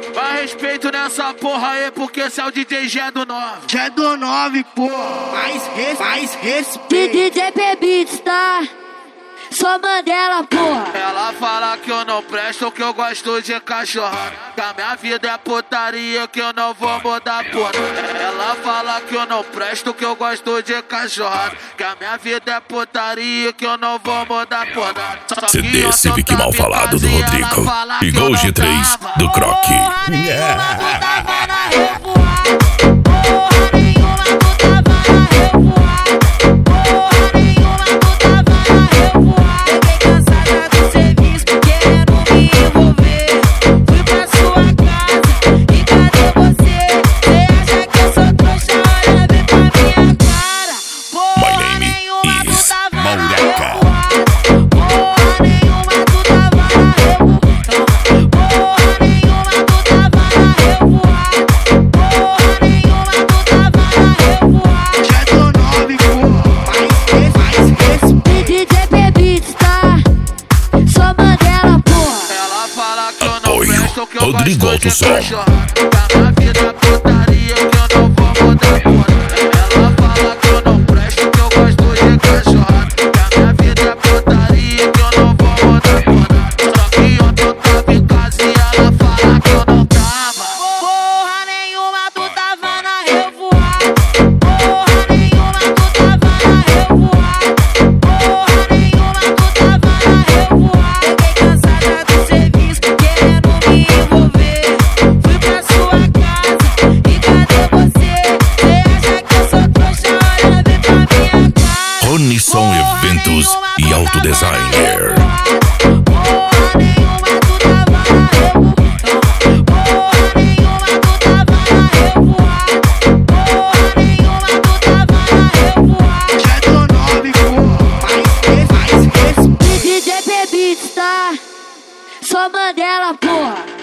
Vai respeito nessa porra aí, porque esse é o DJ Gé do 9. Gé do 9, porra. Mais respeito. DJ Beats, tá? Só Mandela, porra. Ela fala que eu não presto, que eu gosto de cachorrada, que a minha vida é putaria, que eu não vou mudar porra. Ela fala que eu não presto, que eu gosto de cachorrada, que a minha vida é putaria, que eu não vou mudar porra. CD Civic Mal Falado do Rodrigo e Gol G3 do Croc. Rodrigo Alto Som. A vida é putaria, que eu não vou mudar porra. Ela fala que eu não presto, que eu gosto de cachorrada, que a minha vida é putaria, que eu não vou mudar porra. Só que ontem eu tava em casa e ela fala que eu não tava. Porra nenhuma, tu tava na revoada. Porra nenhuma, tu tava na revoada. Porra nenhuma, tu tava na revoada. Cheguei cansada do serviço, querendo me envolver. Fui pra sua casa e cadê você? Cê acha que eu sou trouxa? Olha, vem pra minha cara. Ronisson Eventos e Autodesigner. Porra nenhuma, tu tava na revoada. Porra nenhuma, tu tava na revoada. Porra nenhuma, tu tava na revoada. Gé do 9, porra. Mais respeito. DJ Beats, tá? Só Mandela, porra.